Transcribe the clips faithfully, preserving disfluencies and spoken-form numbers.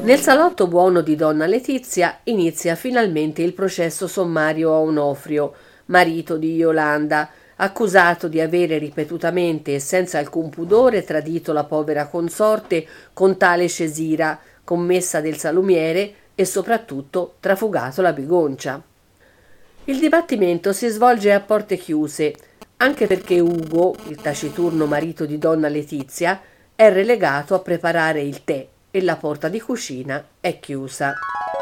Nel salotto buono di donna Letizia inizia finalmente il processo sommario a Onofrio, marito di Iolanda, accusato di avere ripetutamente e senza alcun pudore tradito la povera consorte con tale Cesira, commessa del salumiere, e soprattutto trafugato la bigoncia. Il dibattimento si svolge a porte chiuse, anche perché Ugo, il taciturno marito di donna Letizia, è relegato a preparare il tè e la porta di cucina è chiusa.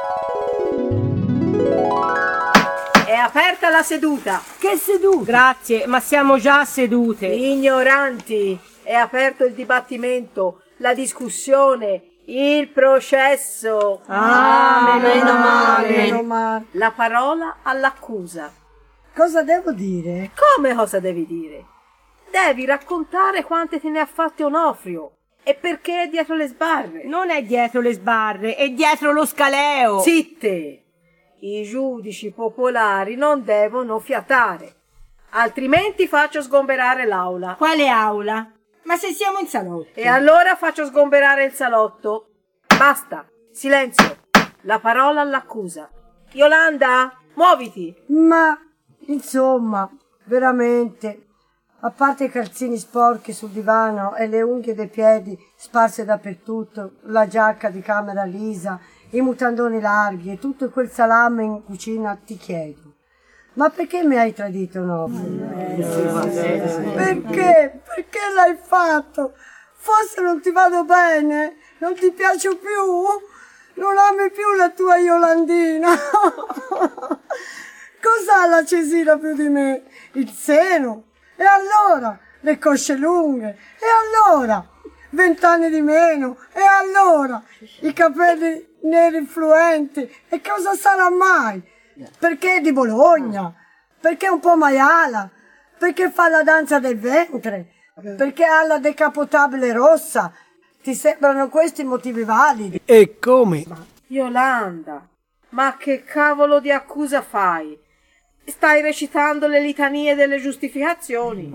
È aperta la seduta. Che seduta? Grazie, ma siamo già sedute. Ignoranti. È aperto il dibattimento, la discussione, il processo. Ah, meno male. Meno male. La parola all'accusa. Cosa devo dire? Come cosa devi dire? Devi raccontare quante te ne ha fatte Onofrio e perché è dietro le sbarre. Non è dietro le sbarre, è dietro lo scaleo. Zitte! I giudici popolari non devono fiatare, altrimenti faccio sgomberare l'aula. Quale aula? Ma se siamo in salotto. E allora faccio sgomberare il salotto. Basta, silenzio. La parola all'accusa. Iolanda, muoviti. Ma, insomma, veramente, a parte i calzini sporchi sul divano e le unghie dei piedi sparse dappertutto, la giacca di camera lisa, i mutandoni larghi e tutto quel salame in cucina, ti chiedo, ma perché mi hai tradito, no? Perché? Perché l'hai fatto? Forse non ti vado bene? Non ti piaccio più? Non ami più la tua Iolandina? Cos'ha la Cesira più di me? Il seno? E allora? Le cosce lunghe? E allora? Vent'anni di meno? E allora? I capelli neri fluenti? E cosa sarà mai? Perché è di Bologna? Perché è un po' maiala? Perché fa la danza del ventre? Perché ha la decapotabile rossa? Ti sembrano questi motivi validi? E come? Iolanda, ma che cavolo di accusa fai? Stai recitando le litanie delle giustificazioni.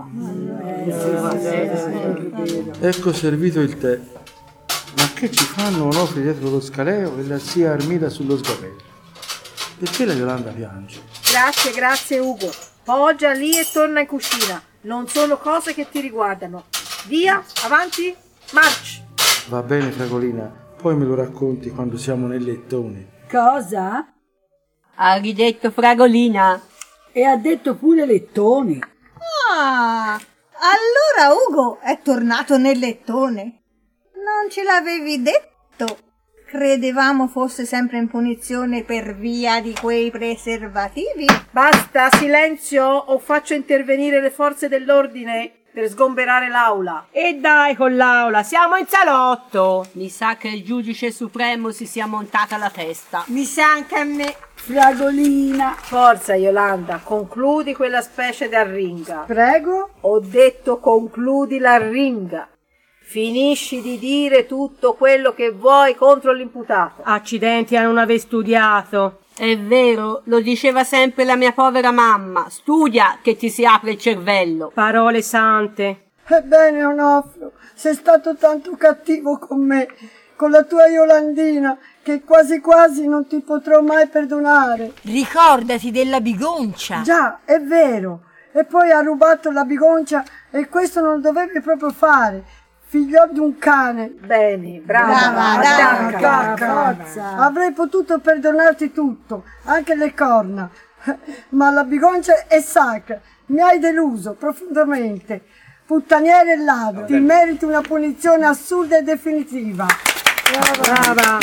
Ecco servito il tè. Ma che ci fanno Onofrio dietro lo scaleo e la zia Armida sullo sgabello? Perché la Iolanda piange? Grazie, grazie Ugo. Poggia lì e torna in cucina. Non sono cose che ti riguardano. Via, avanti, march. Va bene, Fragolina, poi me lo racconti quando siamo nel lettone. Cosa? Ha ridetto Fragolina. E ha detto pure lettone. Ah, allora Ugo è tornato nel lettone. Non ce l'avevi detto? Credevamo fosse sempre in punizione per via di quei preservativi. Basta, silenzio, o faccio intervenire le forze dell'ordine per sgomberare l'aula. E dai con l'aula, siamo in salotto. Mi sa che il giudice supremo si sia montata la testa. Mi sa anche a me. Fragolina. Forza, Iolanda, concludi quella specie di arringa. Prego? Ho detto concludi l'arringa. Finisci di dire tutto quello che vuoi contro l'imputato. Accidenti a non aver studiato. È vero, lo diceva sempre la mia povera mamma. Studia che ti si apre il cervello. Parole sante. Ebbene, Onofrio, sei stato tanto cattivo con me, con la tua Iolandina, che quasi quasi non ti potrò mai perdonare. Ricordati della bigoncia. Già, è vero. E poi ha rubato la bigoncia e questo non dovevi proprio fare. Figlio di un cane. Bene, brava, Brava, attacca, brava, attacca. Avrei potuto perdonarti tutto, anche le corna, ma la bigoncia è sacra. Mi hai deluso profondamente. Puttaniere e ladro, ti meriti una punizione assurda e definitiva. Brava. Brava.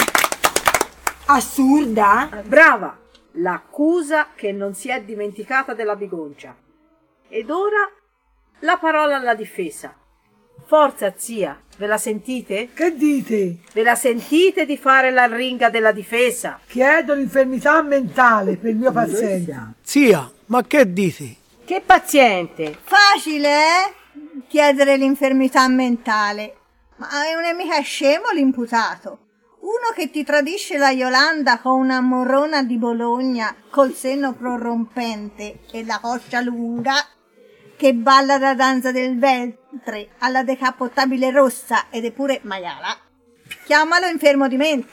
Assurda? Brava. L'accusa che non si è dimenticata della bigoncia. Ed ora la parola alla difesa. Forza, zia, ve la sentite? Che dite? Ve la sentite di fare l'arringa della difesa? Chiedo l'infermità mentale per il mio paziente. Zia, ma che dite? Che paziente. Facile, eh? Chiedere l'infermità mentale. Ma non è mica scemo l'imputato. Uno che ti tradisce la Iolanda con una morrona di Bologna col seno prorompente e la coscia lunga, che balla la danza del ventre alla decapotabile rossa ed è pure maiala. Chiamalo infermo di mente.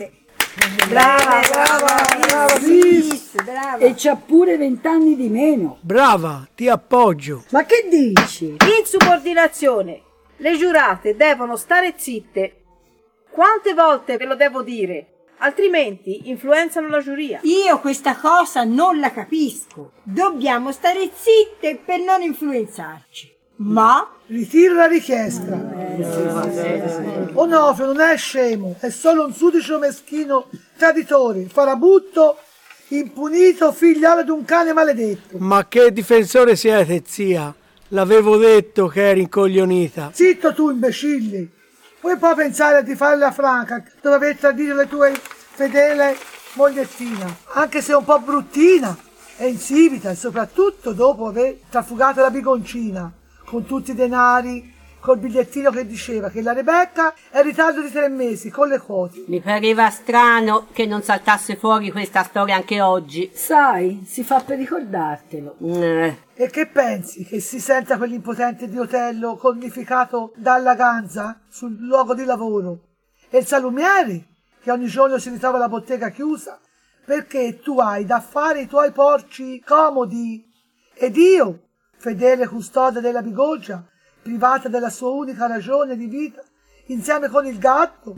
Brava, brava, brava, Sis. brava. E c'ha pure vent'anni di meno. Brava, ti appoggio. Ma che dici? Insubordinazione. Le giurate devono stare zitte. Quante volte ve lo devo dire? Altrimenti influenzano la giuria. Io questa cosa non la capisco. Dobbiamo stare zitte per non influenzarci. Ma Ritiro la richiesta. Onofrio non è scemo, è solo un sudicio meschino traditore, farabutto, impunito, figliolo di un cane maledetto. Ma che difensore siete, zia? L'avevo detto che eri incoglionita. Zitto tu, imbecilli! Puoi poi pensare di fare la franca dove aver tradito le tue fedele mogliettina, anche se un po' bruttina e insipida, e soprattutto dopo aver trafugato la bigoncina con tutti i denari, col bigliettino che diceva che la Rebecca è in ritardo di tre mesi con le quote. Mi pareva strano che non saltasse fuori questa storia anche oggi. Sai, si fa per ricordartelo. Eh. E che pensi? Che si senta quell'impotente di Otello cornificato dalla ganza sul luogo di lavoro? E il salumiere, che ogni giorno si ritrova la bottega chiusa, perché tu hai da fare i tuoi porci comodi. Ed io, fedele custode della bigoggia, privata della sua unica ragione di vita, insieme con il gatto.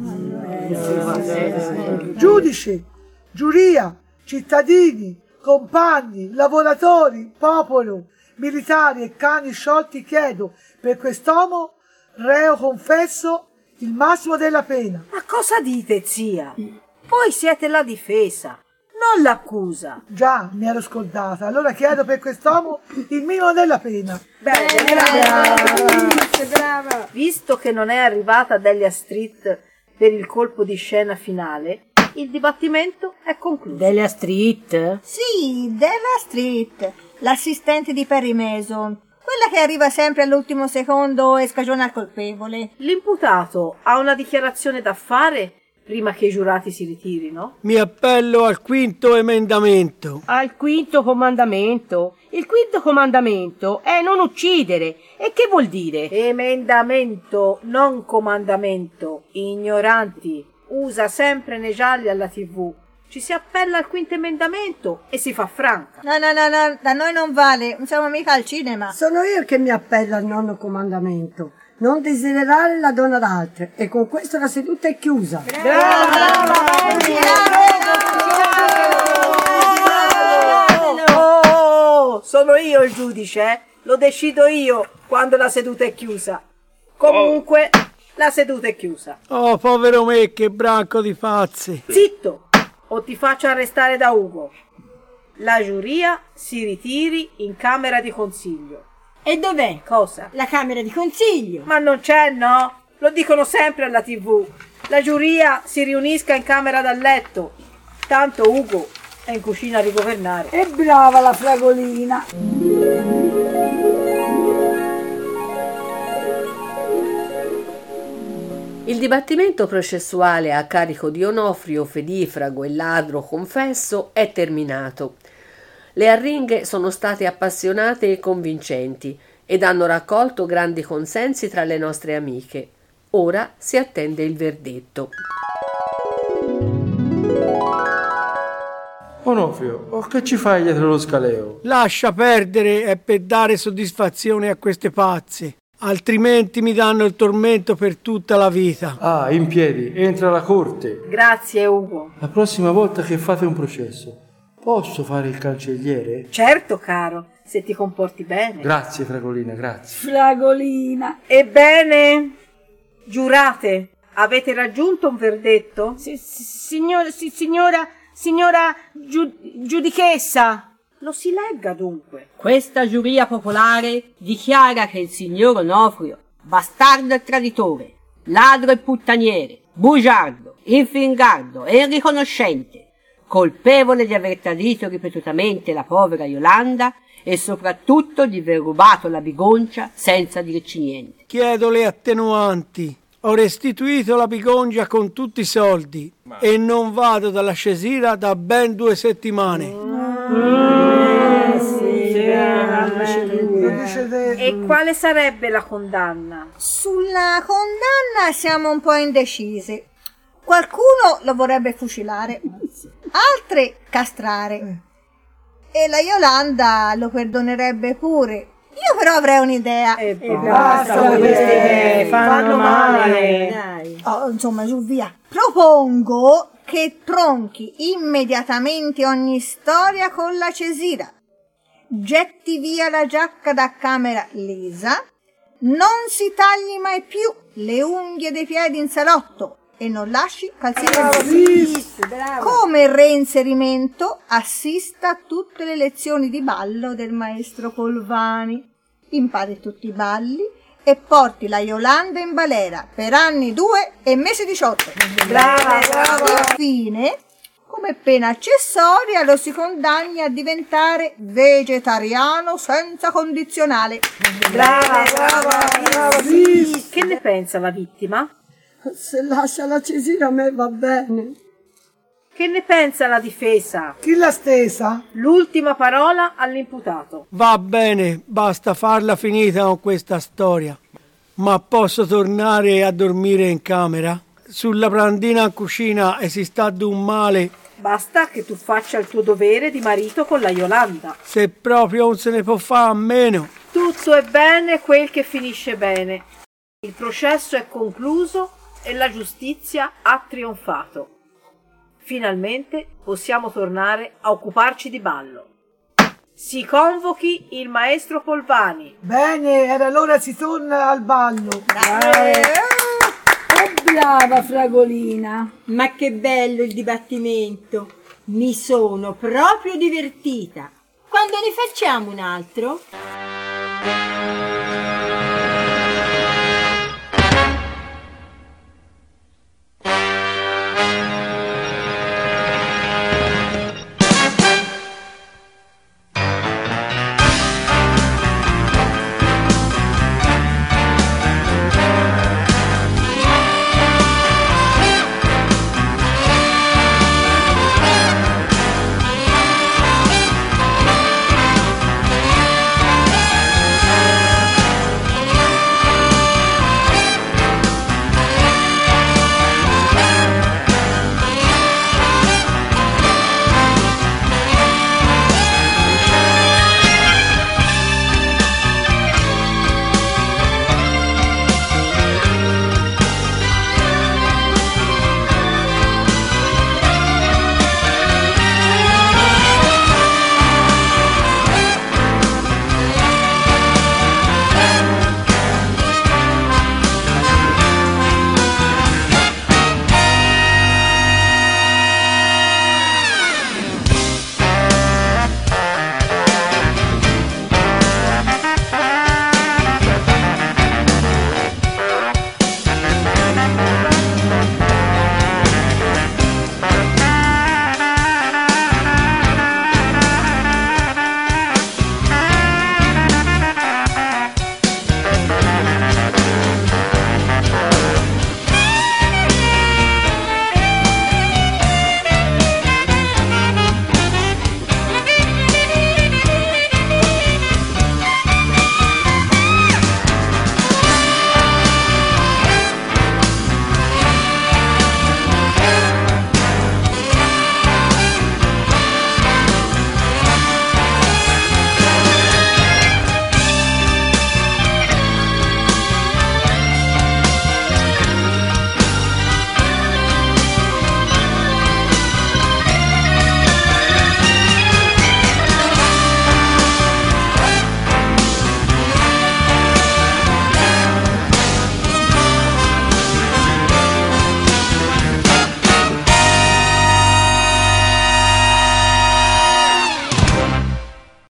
Giudice, giuria, cittadini, compagni, lavoratori, popolo, militari e cani sciolti, chiedo per quest'uomo, reo confesso, il massimo della pena. Ma cosa dite, zia? Voi siete la difesa, non l'accusa. Già, mi ero scordata. Allora chiedo per quest'uomo il minimo della pena. Bene, brava. brava. Visto che non è arrivata Delia Street per il colpo di scena finale, il dibattimento è concluso. Delia Street? Sì, Della Street, l'assistente di Perry Mason, quella che arriva sempre all'ultimo secondo e scagiona il colpevole. L'imputato ha una dichiarazione da fare prima che i giurati si ritirino? Mi appello al quinto emendamento. Al quinto comandamento? Il quinto comandamento è non uccidere. E che vuol dire? Emendamento, non comandamento. Ignoranti. Usa sempre nei gialli alla tivù. Ci si appella al quinto emendamento e si fa franca. No, no, no, no, da noi non vale, non siamo mica al cinema. Sono io che mi appello al nono comandamento. Non desiderare la donna d'altre. E con questo la seduta è chiusa. Oh, sono io il giudice, eh? Lo decido io quando la seduta è chiusa. Comunque, la seduta è chiusa. Oh, povero me, che branco di pazzi. Zitto, o ti faccio arrestare da Ugo. La giuria si ritiri in camera di consiglio. E dov'è? Cosa? La camera di consiglio. Ma non c'è, no? Lo dicono sempre alla tivù. La giuria si riunisca in camera da letto. Tanto Ugo è in cucina a rigovernare. E brava la fragolina. Il dibattimento processuale a carico di Onofrio, fedifrago e ladro confesso è terminato. Le arringhe sono state appassionate e convincenti ed hanno raccolto grandi consensi tra le nostre amiche. Ora si attende il verdetto. Onofrio, oh, che ci fai dietro lo scaleo? Lascia perdere, è per dare soddisfazione a queste pazze. Altrimenti mi danno il tormento per tutta la vita. Ah, in piedi, entra alla corte. Grazie, Ugo. La prossima volta che fate un processo, posso fare il cancelliere? Certo, caro, se ti comporti bene. Grazie, Fragolina, grazie. Fragolina. Ebbene, giurate, avete raggiunto un verdetto? Si, si, signora, si, signora, signora giu, giudichessa. Lo si legga dunque. Questa giuria popolare dichiara che il signor Onofrio, bastardo e traditore, ladro e puttaniere, bugiardo, infingardo e irriconoscente, colpevole di aver tradito ripetutamente la povera Iolanda e soprattutto di aver rubato la bigoncia senza dirci niente. Chiedo le attenuanti. Ho restituito la bigoncia con tutti i soldi e non vado dalla Scesira da ben due settimane. E quale sarebbe la condanna? Sulla condanna siamo un po' indecisi. Qualcuno lo vorrebbe fucilare, altre castrare. E la Iolanda lo perdonerebbe pure. Io però avrei un'idea. E E basta con queste idee, fanno male. Dai. Oh, insomma, giù via. Propongo che tronchi immediatamente ogni storia con la Cesira. Getti via la giacca da camera lesa. Non si tagli mai più le unghie dei piedi in salotto e non lasci calzini. Come reinserimento assista a tutte le lezioni di ballo del maestro Polvani. Impari tutti i balli e porti la Iolanda in balera per anni due e mesi diciotto. Brava, brava. Infine, come pena accessoria lo si condanni a diventare vegetariano senza condizionale. Brava, brava, brava. Sì. Che ne pensa la vittima? Se lascia la Cesira a me va bene. Che ne pensa la difesa? Chi l'ha stesa? L'ultima parola all'imputato. Va bene, basta farla finita con questa storia. Ma posso tornare a dormire in camera? Sulla brandina in cucina e si sta d'un male. Basta che tu faccia il tuo dovere di marito con la Iolanda. Se proprio non se ne può fare a meno. Tutto è bene quel che finisce bene. Il processo è concluso e la giustizia ha trionfato. Finalmente possiamo tornare a occuparci di ballo. Si convochi il maestro Polvani. Bene, era l'ora si torna al ballo. Oh, brava Fragolina, ma che bello il dibattimento. Mi sono proprio divertita. Quando ne facciamo un altro?